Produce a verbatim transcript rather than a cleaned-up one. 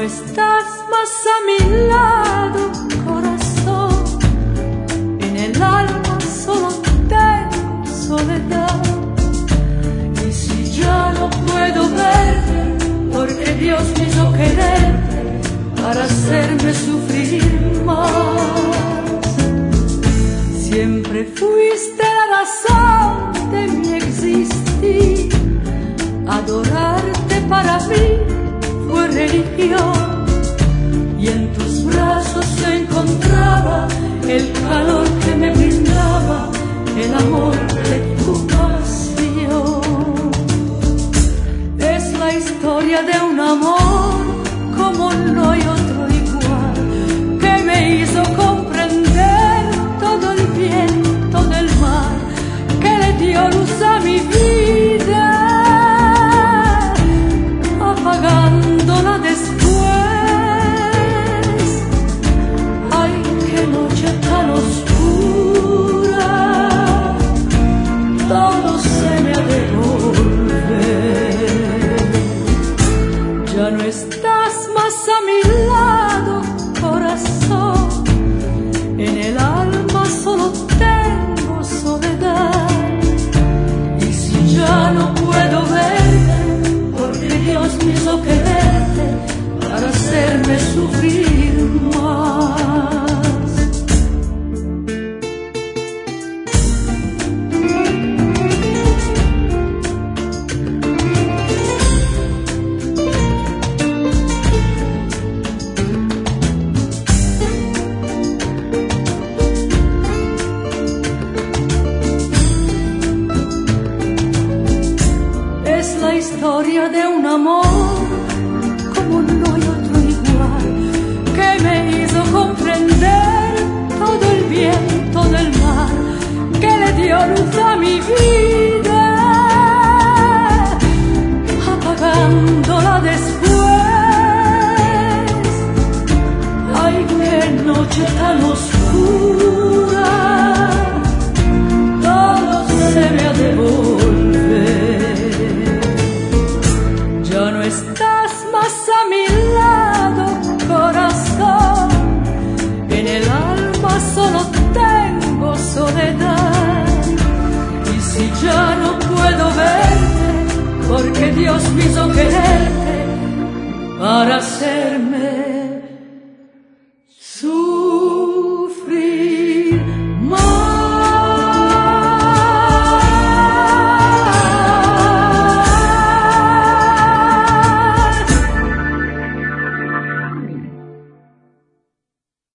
estás más a mi lado, corazón. En el alma solo tengo soledad. Y si ya no puedo verte, porque Dios me hizo quererte para hacerme sufrir más. Siempre fuiste la razón de mi existir. Adorarte para mí fue religión, y en tus brazos se encontraba el calor que me brindaba el amor de tu pasión. Es la historia de un amor como no hay otro igual, que me hizo comprender todo el viento del mar, que le dio luz a mi vida, apagándola después. Ay, qué noche tan oscura, todo se me ha de volver. Ya no estás más a mi lado, corazón. En el alma solo tengo soledad. Y si ya no puedo verte, porque Dios me hizo quererte para hacerme sufrir más. Es la historia de un amor como no hay otro igual, que me hizo comprender todo el viento del mar, que le dio luz a mi vida, apagándola después. Ay, qué noche tan oscura, todo se me ha de volver. Ya no estás más a mi lado, corazón. En el alma solo tengo soledad. Y si ya no puedo verte, porque Dios me hizo quererte para ser